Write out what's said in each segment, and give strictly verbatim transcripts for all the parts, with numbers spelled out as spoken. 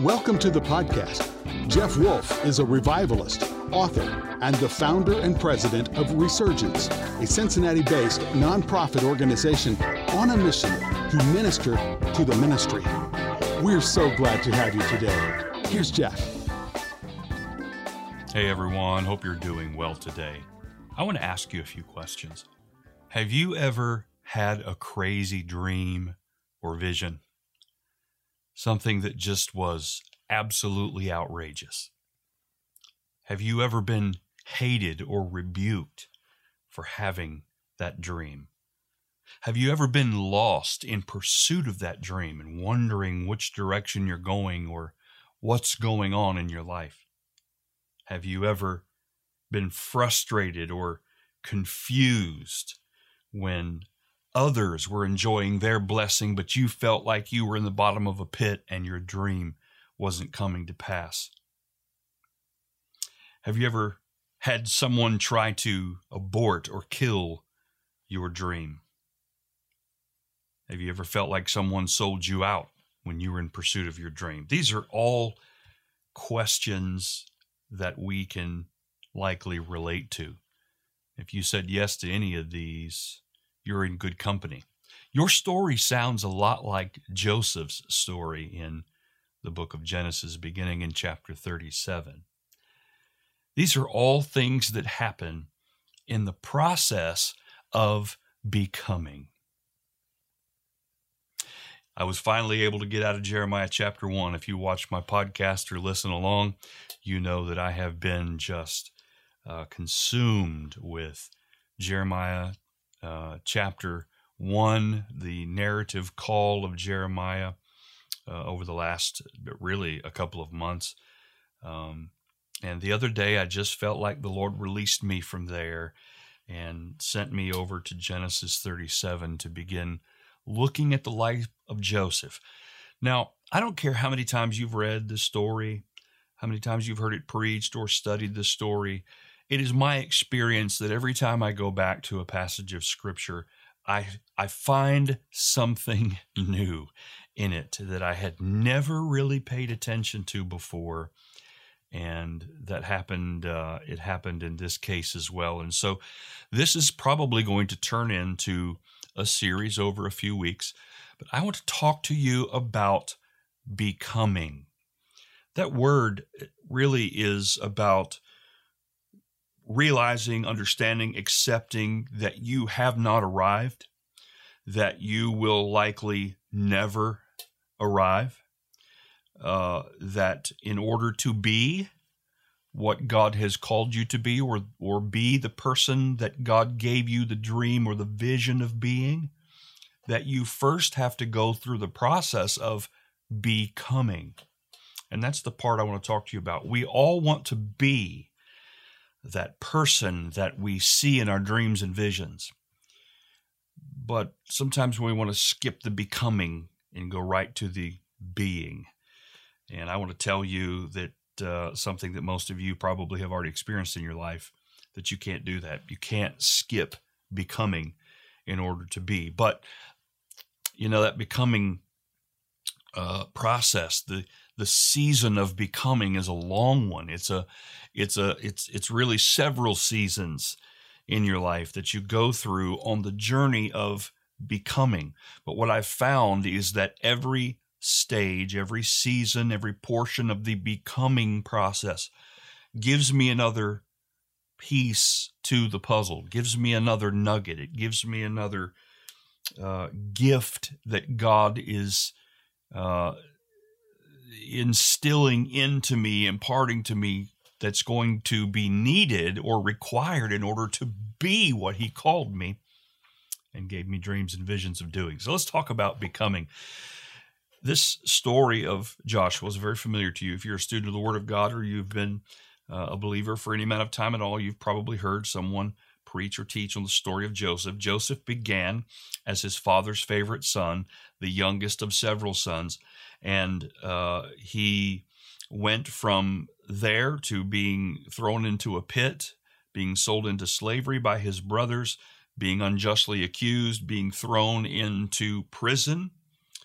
Welcome to the podcast. Jeff Wolf is a revivalist, author, and the founder and president of Resurgence, a Cincinnati-based nonprofit organization on a mission to minister to the ministry. We're so glad to have you today. Here's Jeff. Hey everyone, hope you're doing well today. I want to ask you a few questions. Have you ever had a crazy dream or vision? Something that just was absolutely outrageous. Have you ever been hated or rebuked for having that dream? Have you ever been lost in pursuit of that dream and wondering which direction you're going or what's going on in your life? Have you ever been frustrated or confused when others were enjoying their blessing, but you felt like you were in the bottom of a pit and your dream wasn't coming to pass? Have you ever had someone try to abort or kill your dream? Have you ever felt like someone sold you out when you were in pursuit of your dream? These are all questions that we can likely relate to. If you said yes to any of these, you're in good company. Your story sounds a lot like Joseph's story in the book of Genesis, beginning in chapter thirty-seven. These are all things that happen in the process of becoming. I was finally able to get out of Jeremiah chapter one. If you watch my podcast or listen along, you know that I have been just uh, consumed with Jeremiah uh, chapter one, the narrative call of Jeremiah uh, over the last, really, a couple of months. Um, and the other day, I just felt like the Lord released me from there and sent me over to Genesis thirty-seven to begin looking at the life of Joseph. Now, I don't care how many times you've read the story, how many times you've heard it preached or studied the story. It is my experience that every time I go back to a passage of Scripture, I I find something new in it that I had never really paid attention to before, and that happened. Uh, it happened in this case as well. And so, this is probably going to turn into a series over a few weeks. But I want to talk to you about becoming. That word really is about realizing, understanding, accepting that you have not arrived, that you will likely never arrive, uh, that in order to be what God has called you to be, or or be the person that God gave you the dream or the vision of being, that you first have to go through the process of becoming. And that's the part I want to talk to you about. We all want to be that person that we see in our dreams and visions. But sometimes we want to skip the becoming and go right to the being. And I want to tell you that uh, something that most of you probably have already experienced in your life, that you can't do that. You can't skip becoming in order to be. But, you know, that becoming uh, process, the the season of becoming is a long one. It's a, it's a, it's it's really several seasons in your life that you go through on the journey of becoming. But what I've found is that every stage, every season, every portion of the becoming process gives me another piece to the puzzle, gives me another nugget. It gives me another uh, gift that God is uh, instilling into me, imparting to me, that's going to be needed or required in order to be what He called me and gave me dreams and visions of doing. So let's talk about becoming. This story of Joshua is very familiar to you. If you're a student of the Word of God, or you've been uh, a believer for any amount of time at all, you've probably heard someone preach or teach on the story of Joseph. Joseph began as his father's favorite son, the youngest of several sons, and uh, he went from there to being thrown into a pit, being sold into slavery by his brothers, being unjustly accused, being thrown into prison,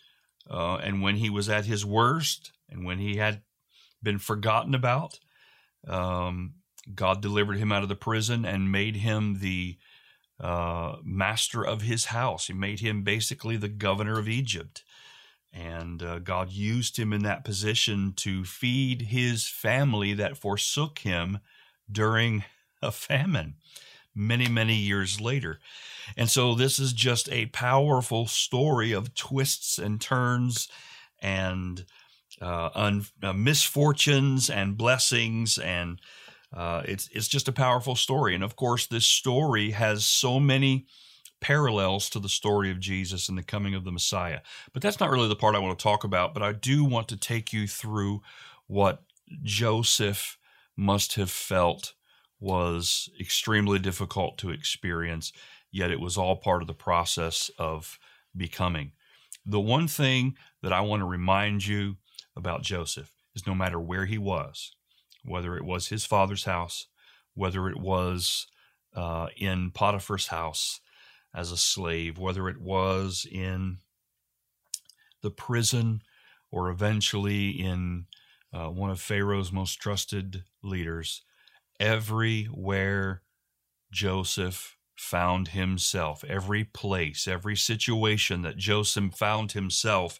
Uh, and when he was at his worst and when he had been forgotten about, um, God delivered him out of the prison and made him the uh, master of his house. He made him basically the governor of Egypt. And uh, God used him in that position to feed his family that forsook him during a famine many, many years later. And so this is just a powerful story of twists and turns and uh, un- uh, misfortunes and blessings. And uh, it's, it's just a powerful story. And of course, this story has so many parallels to the story of Jesus and the coming of the Messiah. But that's not really the part I want to talk about, but I do want to take you through what Joseph must have felt was extremely difficult to experience, yet it was all part of the process of becoming. The one thing that I want to remind you about Joseph is no matter where he was, whether it was his father's house, whether it was uh, in Potiphar's house as a slave, whether it was in the prison or eventually in uh, one of Pharaoh's most trusted leaders, everywhere Joseph found himself, every place, every situation that Joseph found himself,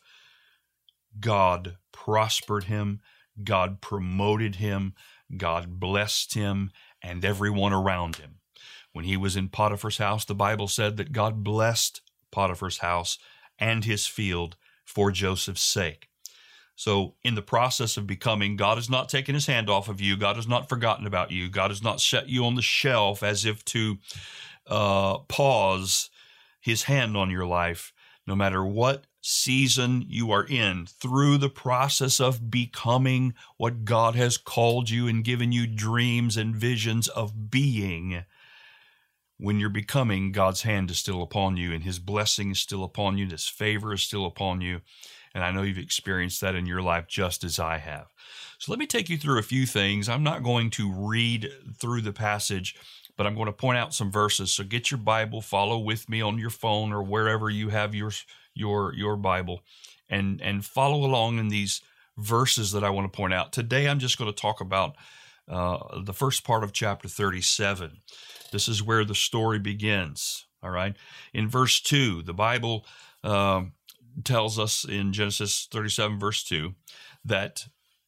God prospered him, God promoted him, God blessed him, and everyone around him. When he was in Potiphar's house, the Bible said that God blessed Potiphar's house and his field for Joseph's sake. So in the process of becoming, God has not taken his hand off of you. God has not forgotten about you. God has not set you on the shelf as if to uh, pause his hand on your life. No matter what season you are in, through the process of becoming what God has called you and given you dreams and visions of being, when you're becoming, God's hand is still upon you and his blessing is still upon you. His favor is still upon you. And I know you've experienced that in your life just as I have. So let me take you through a few things. I'm not going to read through the passage, but I'm going to point out some verses. So get your Bible, follow with me on your phone or wherever you have your your your Bible, and, and follow along in these verses that I want to point out. Today I'm just going to talk about uh, the first part of chapter thirty-seven. This is where the story begins, all right? In verse two, the Bible uh, tells us in Genesis thirty-seven, verse two, that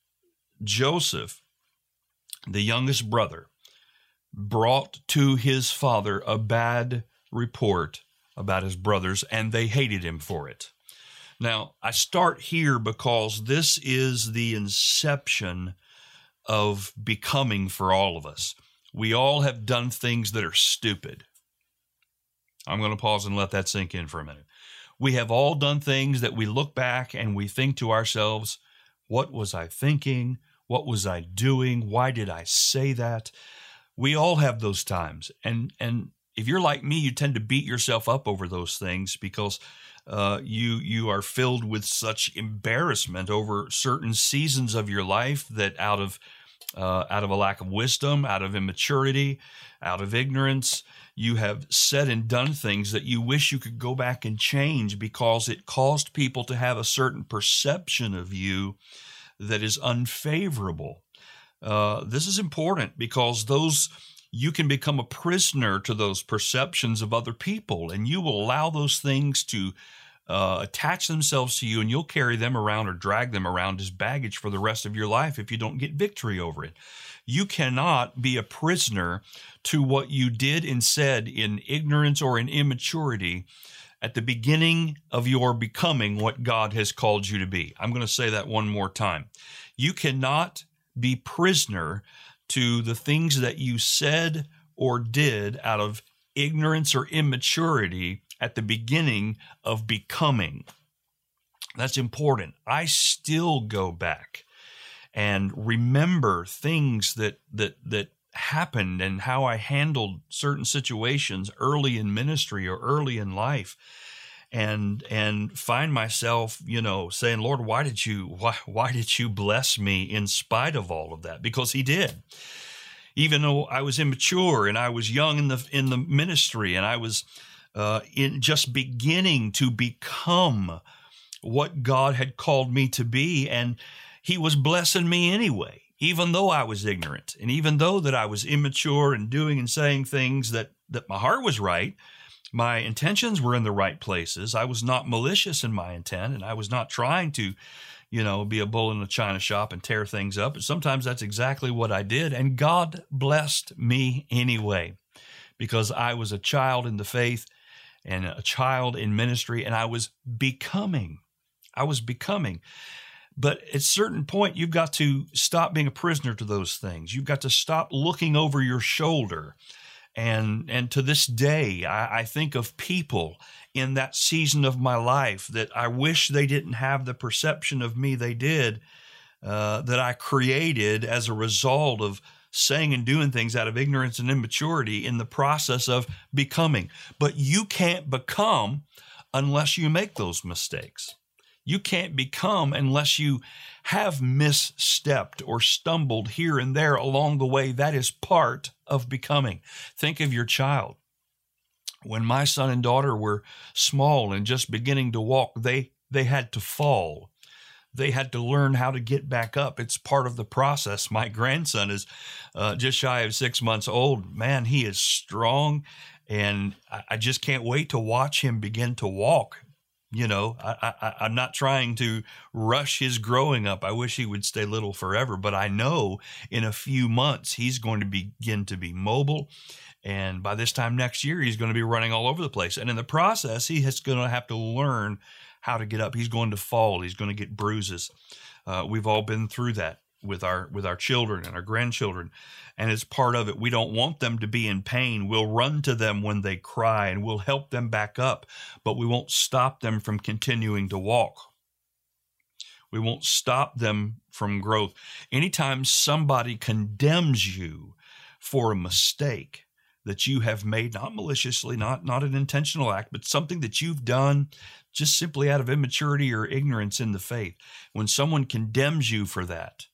Joseph, the youngest brother, brought to his father a bad report about his brothers, and they hated him for it. Now, I start here because this is the inception of becoming for all of us. We all have done things that are stupid. I'm going to pause and let that sink in for a minute. We have all done things that we look back and we think to ourselves, what was I thinking? What was I doing? Why did I say that? We all have those times. And, and if you're like me, you tend to beat yourself up over those things because uh, you, you are filled with such embarrassment over certain seasons of your life that out of Uh, out of a lack of wisdom, out of immaturity, out of ignorance, you have said and done things that you wish you could go back and change because it caused people to have a certain perception of you that is unfavorable. Uh, this is important because those you can become a prisoner to those perceptions of other people, and you will allow those things to Uh, attach themselves to you, and you'll carry them around or drag them around as baggage for the rest of your life if you don't get victory over it. You cannot be a prisoner to what you did and said in ignorance or in immaturity at the beginning of your becoming what God has called you to be. I'm going to say that one more time. You cannot be prisoner to the things that you said or did out of ignorance or immaturity at the beginning of becoming. That's important. I still go back and remember things that that that happened and how I handled certain situations early in ministry or early in life, and and find myself, you know, saying, Lord, why did you why why did you bless me in spite of all of that? Because he did. Even though I was immature and I was young in the in the ministry and I was uh, in just beginning to become what God had called me to be, and he was blessing me anyway, even though I was ignorant, and even though that I was immature and doing and saying things that, that my heart was right. My intentions were in the right places. I was not malicious in my intent, and I was not trying to, you know, be a bull in a china shop and tear things up. But sometimes that's exactly what I did, and God blessed me anyway, because I was a child in the faith and a child in ministry, and I was becoming. I was becoming. But at a certain point, you've got to stop being a prisoner to those things. You've got to stop looking over your shoulder. And and to this day, I, I think of people in that season of my life that I wish they didn't have the perception of me they did, uh, that I created as a result of saying and doing things out of ignorance and immaturity in the process of becoming. But you can't become unless you make those mistakes. You can't become unless you have misstepped or stumbled here and there along the way. That is part of becoming. Think of your child. When my son and daughter were small and just beginning to walk, they, they had to fall. They had to learn how to get back up. It's part of the process. My grandson is uh, just shy of six months old. Man, he is strong, and I, I just can't wait to watch him begin to walk. You know, I, I, I'm not trying to rush his growing up. I wish he would stay little forever, but I know in a few months he's going to begin to be mobile. And by this time next year, he's going to be running all over the place. And in the process, he is going to have to learn how to get up. He's going to fall. He's going to get bruises. Uh, we've all been through that with our with our children and our grandchildren. And it's part of it. We don't want them to be in pain. We'll run to them when they cry, and we'll help them back up, but we won't stop them from continuing to walk. We won't stop them from growth. Anytime somebody condemns you for a mistake that you have made, not maliciously, not, not an intentional act, but something that you've done just simply out of immaturity or ignorance in the faith, when someone condemns you for that,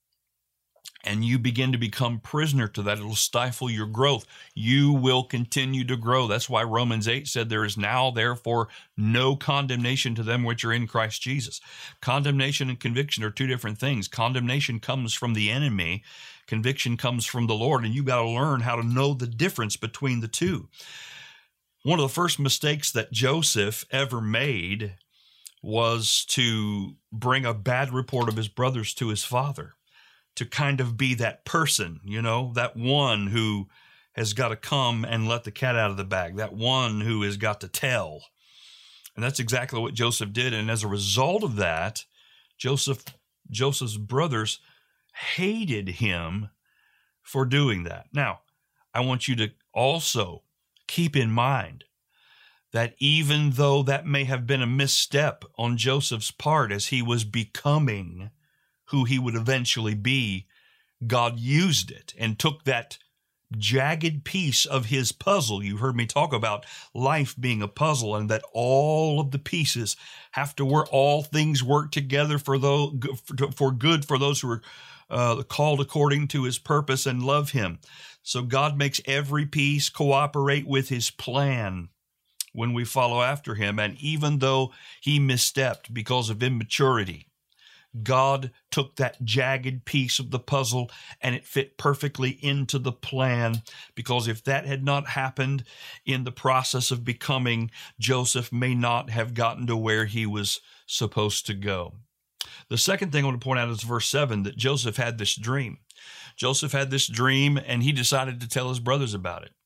and you begin to become prisoner to that, it'll stifle your growth. You will continue to grow. That's why Romans eight said there is now, therefore, no condemnation to them which are in Christ Jesus. Condemnation and conviction are two different things. Condemnation comes from the enemy. Conviction comes from the Lord, and you got to learn how to know the difference between the two. One of the first mistakes that Joseph ever made was to bring a bad report of his brothers to his father, to kind of be that person, you know, that one who has got to come and let the cat out of the bag, that one who has got to tell. And that's exactly what Joseph did. And as a result of that, Joseph, Joseph's brothers hated him for doing that. Now, I want you to also keep in mind that even though that may have been a misstep on Joseph's part as he was becoming who he would eventually be, God used it and took that jagged piece of his puzzle. You heard me talk about life being a puzzle, and that all of the pieces have to work, all things work together for those, for good for those who are uh, called according to his purpose and love him. So God makes every piece cooperate with his plan when we follow after him. And even though he misstepped because of immaturity, God took that jagged piece of the puzzle and it fit perfectly into the plan, because if that had not happened in the process of becoming, Joseph may not have gotten to where he was supposed to go. The second thing I want to point out is verse seven, that Joseph had this dream. Joseph had this dream and he decided to tell his brothers about it.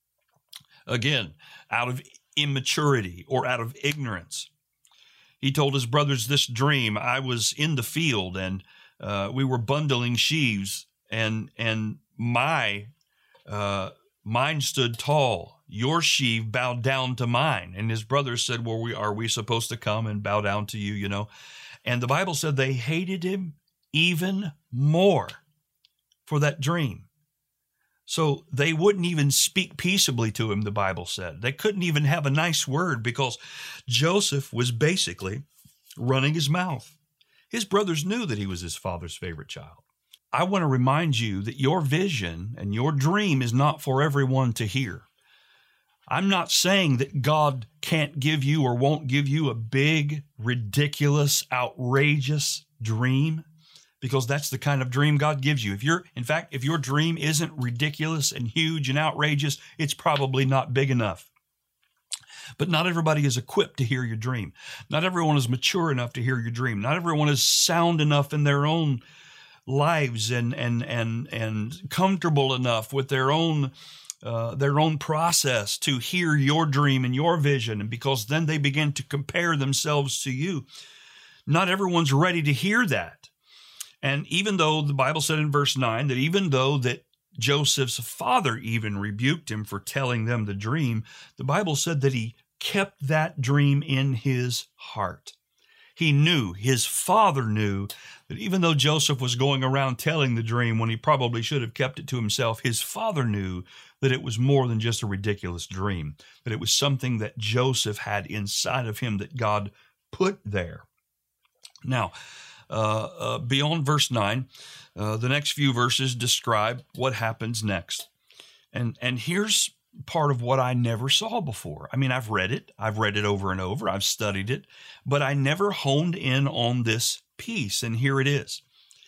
Again, out of immaturity or out of ignorance. He told his brothers this dream. I was in the field and uh, we were bundling sheaves, and and my uh, mine stood tall. Your sheaf bowed down to mine. And his brothers said, well, we, are we supposed to come and bow down to you, you know? And the Bible said they hated him even more for that dream. So they wouldn't even speak peaceably to him, the Bible said. They couldn't even have a nice word because Joseph was basically running his mouth. His brothers knew that he was his father's favorite child. I want to remind you that your vision and your dream is not for everyone to hear. I'm not saying that God can't give you or won't give you a big, ridiculous, outrageous dream, because that's the kind of dream God gives you. If you're, in fact, if your dream isn't ridiculous and huge and outrageous, it's probably not big enough. But not everybody is equipped to hear your dream. Not everyone is mature enough to hear your dream. Not everyone is sound enough in their own lives and and and and comfortable enough with their own uh, their own process to hear your dream and your vision. And because then they begin to compare themselves to you. Not everyone's ready to hear that. And even though the Bible said in verse nine that even though that Joseph's father even rebuked him for telling them the dream, the Bible said that he kept that dream in his heart. He knew, his father knew, that even though Joseph was going around telling the dream when he probably should have kept it to himself, his father knew that it was more than just a ridiculous dream, that it was something that Joseph had inside of him that God put there. Now, uh, uh, beyond verse nine, uh, the next few verses describe what happens next. And, and here's part of what I never saw before. I mean, I've read it. I've read it over and over. I've studied it, but I never honed in on this piece. And here it is.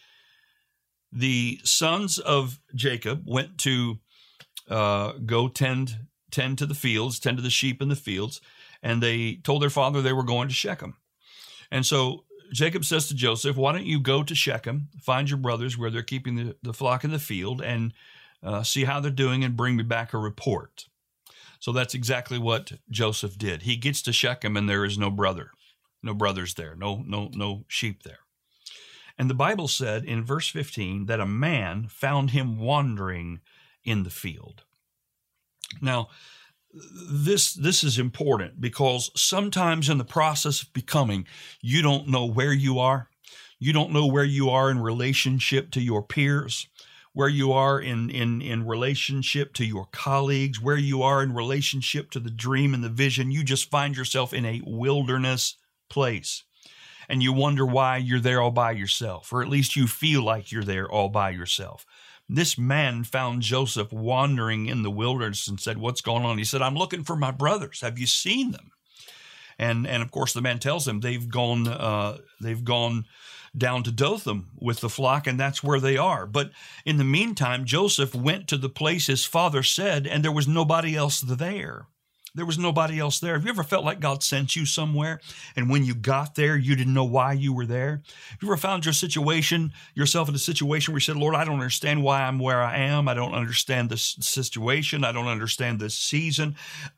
The sons of Jacob went to uh, go tend, tend to the fields, tend to the sheep in the fields, and they told their father they were going to Shechem. And so Jacob says to Joseph, why don't you go to Shechem, find your brothers where they're keeping the, the flock in the field, and uh, see how they're doing and bring me back a report. So that's exactly what Joseph did. He gets to Shechem and there is no brother, no brothers there, no, no, no sheep there. And the Bible said in verse fifteen that a man found him wandering in the field. Now, This this is important because sometimes in the process of becoming, you don't know where you are. You don't know where you are in relationship to your peers, where you are in, in, in relationship to your colleagues, where you are in relationship to the dream and the vision. You just find yourself in a wilderness place. And you wonder why you're there all by yourself, or at least you feel like you're there all by yourself. This man found Joseph wandering in the wilderness and said, what's going on? He said, I'm looking for my brothers. Have you seen them? And, and of course, the man tells him they've gone, uh, they've gone down to Dothan with the flock, and that's where they are. But in the meantime, Joseph went to the place his father said, and there was nobody else there. There was nobody else there. Have you ever felt like God sent you somewhere, and when you got there, you didn't know why you were there? Have you ever found your situation, yourself in a situation where you said, Lord, I don't understand why I'm where I am. I don't understand this situation. I don't understand this season.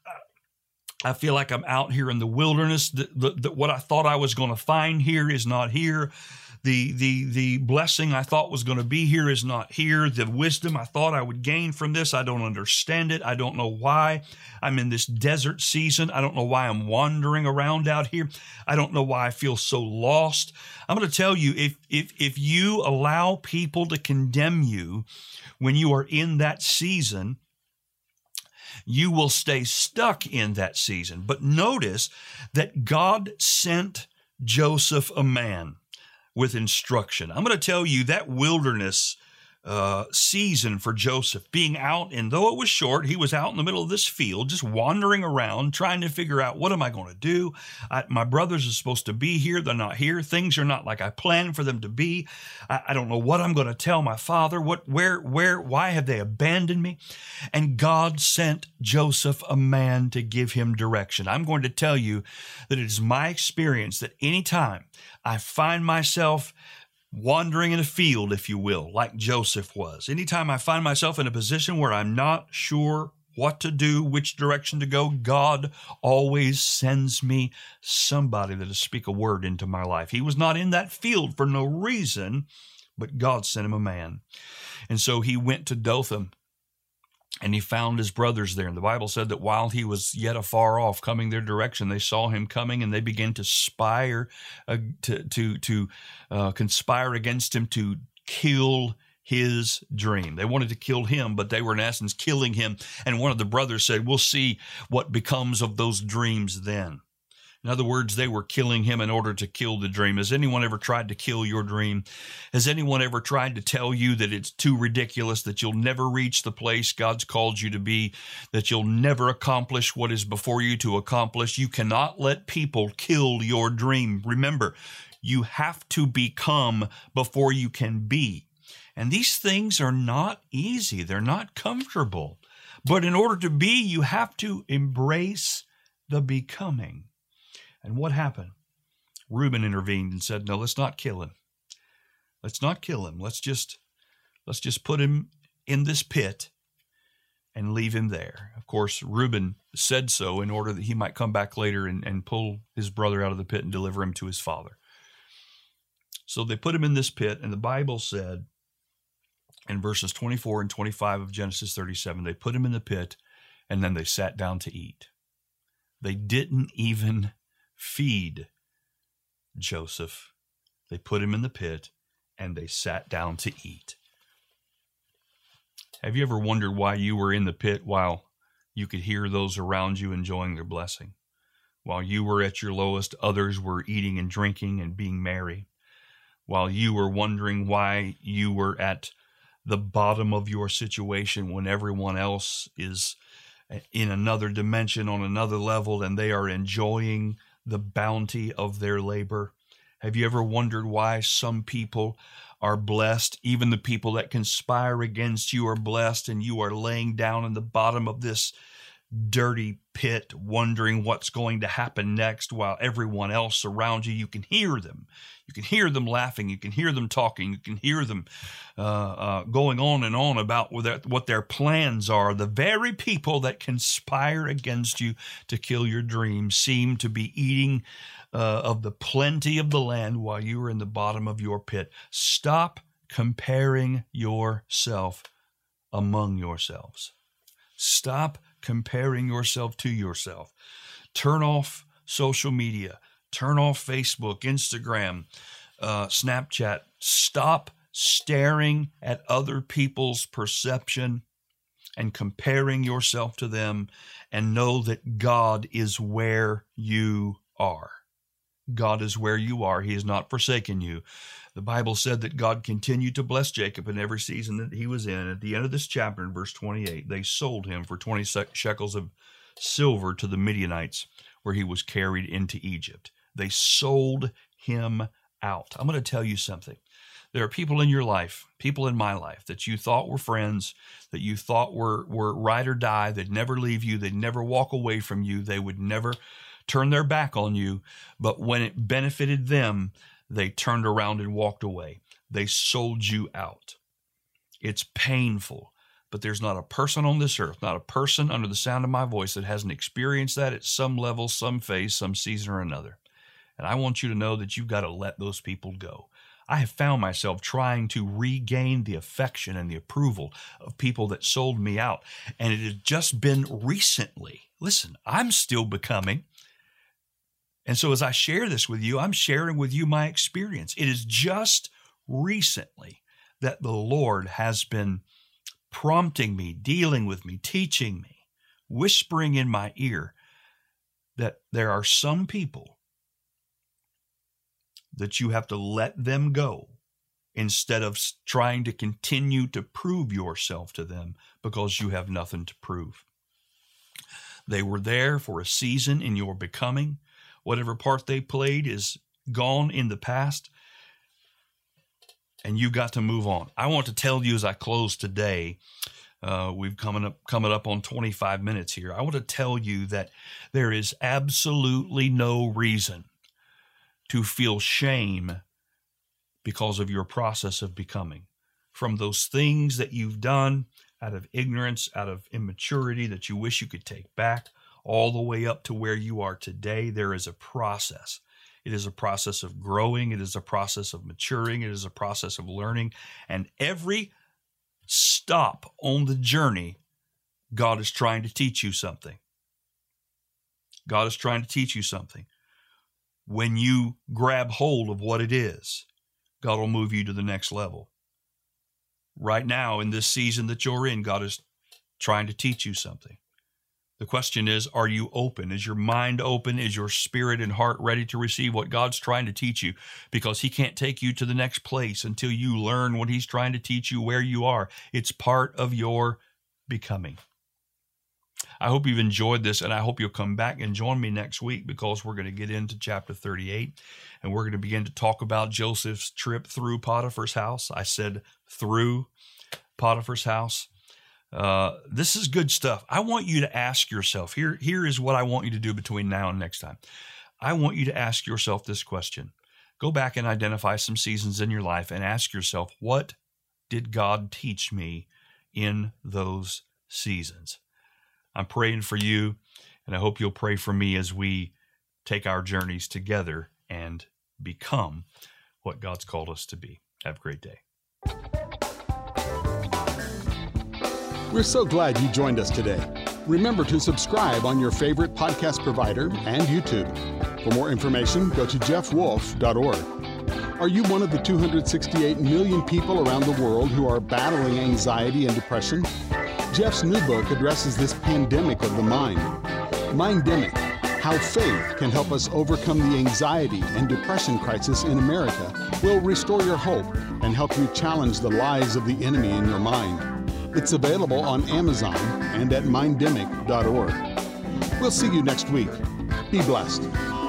I feel like I'm out here in the wilderness. The, the, the, what I thought I was going to find here is not here. The, the, the blessing I thought was going to be here is not here. The wisdom I thought I would gain from this, I don't understand it. I don't know why I'm in this desert season. I don't know why I'm wandering around out here. I don't know why I feel so lost. I'm going to tell you, if, if, if you allow people to condemn you when you are in that season, you will stay stuck in that season. But notice that God sent Joseph a man with instruction. I'm going to tell you that wilderness uh, season for Joseph, being out, and though it was short, he was out in the middle of this field, just wandering around, trying to figure out, what am I going to do? I, my brothers are supposed to be here. They're not here. Things are not like I planned for them to be. I, I don't know what I'm going to tell my father. What, where, where, why have they abandoned me? And God sent Joseph a man to give him direction. I'm going to tell you that it is my experience that anytime I find myself wandering in a field, if you will, like Joseph was, anytime I find myself in a position where I'm not sure what to do, which direction to go, God always sends me somebody that'll speak a word into my life. He was not in that field for no reason, but God sent him a man. And so he went to Dothan, and he found his brothers there. And the Bible said that while he was yet afar off coming their direction, they saw him coming, and they began to spire, uh, to to to uh, conspire against him to kill his dream. They wanted to kill him, but they were in essence killing him. And one of the brothers said, we'll see what becomes of those dreams then. In other words, they were killing him in order to kill the dream. Has anyone ever tried to kill your dream? Has anyone ever tried to tell you that it's too ridiculous, that you'll never reach the place God's called you to be, that you'll never accomplish what is before you to accomplish? You cannot let people kill your dream. Remember, you have to become before you can be. And these things are not easy. They're not comfortable. But in order to be, you have to embrace the becoming. And what happened? Reuben intervened and said, no, let's not kill him. Let's not kill him. Let's just, let's just put him in this pit and leave him there. Of course, Reuben said so in order that he might come back later and, and pull his brother out of the pit and deliver him to his father. So they put him in this pit, and the Bible said in verses twenty-four and twenty-five of Genesis thirty-seven, they put him in the pit, and then they sat down to eat. They didn't even feed Joseph. They put him in the pit and they sat down to eat. Have you ever wondered why you were in the pit while you could hear those around you enjoying their blessing? While you were at your lowest, others were eating and drinking and being merry. While you were wondering why you were at the bottom of your situation when everyone else is in another dimension, on another level, and they are enjoying the bounty of their labor. Have you ever wondered why some people are blessed? Even the people that conspire against you are blessed, and you are laying down in the bottom of this dirty pit, wondering what's going to happen next, while everyone else around you, you can hear them. You can hear them laughing. You can hear them talking. You can hear them uh, uh, going on and on about what their, what their plans are. The very people that conspire against you to kill your dreams seem to be eating uh, of the plenty of the land while you are in the bottom of your pit. Stop comparing yourself among yourselves. Stop comparing yourself to yourself. Turn off social media. Turn off Facebook, Instagram, uh, Snapchat. Stop staring at other people's perception and comparing yourself to them, and know that God is where you are. God is where you are. He has not forsaken you. The Bible said that God continued to bless Jacob in every season that he was in. At the end of this chapter, in verse twenty-eight, they sold him for twenty shekels of silver to the Midianites, where he was carried into Egypt. They sold him out. I'm going to tell you something. There are people in your life, people in my life, that you thought were friends, that you thought were, were ride or die. They'd never leave you. They'd never walk away from you. They would never turn their back on you. But when it benefited them, they turned around and walked away. They sold you out. It's painful, but there's not a person on this earth, not a person under the sound of my voice that hasn't experienced that at some level, some phase, some season or another. And I want you to know that you've got to let those people go. I have found myself trying to regain the affection and the approval of people that sold me out. And it has just been recently. Listen, I'm still becoming. And so as I share this with you, I'm sharing with you my experience. It is just recently that the Lord has been prompting me, dealing with me, teaching me, whispering in my ear that there are some people that you have to let them go instead of trying to continue to prove yourself to them because you have nothing to prove. They were there for a season in your becoming. Whatever part they played is gone in the past, and you've got to move on. I want to tell you as I close today, uh, we've coming up coming up on twenty-five minutes here. I want to tell you that there is absolutely no reason to feel shame because of your process of becoming. From those things that you've done out of ignorance, out of immaturity that you wish you could take back, all the way up to where you are today, there is a process. It is a process of growing. It is a process of maturing. It is a process of learning. And every stop on the journey, God is trying to teach you something. God is trying to teach you something. When you grab hold of what it is, God will move you to the next level. Right now, in this season that you're in, God is trying to teach you something. The question is, are you open? Is your mind open? Is your spirit and heart ready to receive what God's trying to teach you? Because he can't take you to the next place until you learn what he's trying to teach you where you are. It's part of your becoming. I hope you've enjoyed this, and I hope you'll come back and join me next week, because we're going to get into chapter thirty-eight, and we're going to begin to talk about Joseph's trip through Potiphar's house. I said through Potiphar's house. Uh, this is good stuff. I want you to ask yourself, here, here is what I want you to do between now and next time. I want you to ask yourself this question. Go back and identify some seasons in your life and ask yourself, what did God teach me in those seasons? I'm praying for you, and I hope you'll pray for me as we take our journeys together and become what God's called us to be. Have a great day. We're so glad you joined us today. Remember to subscribe on your favorite podcast provider and YouTube. For more information, go to jeff wolf dot org. Are you one of the two hundred sixty-eight million people around the world who are battling anxiety and depression? Jeff's new book addresses this pandemic of the mind. Mindemic: How Faith Can Help Us Overcome the Anxiety and Depression Crisis in America will restore your hope and help you challenge the lies of the enemy in your mind. It's available on Amazon and at mindemic dot org. We'll see you next week. Be blessed.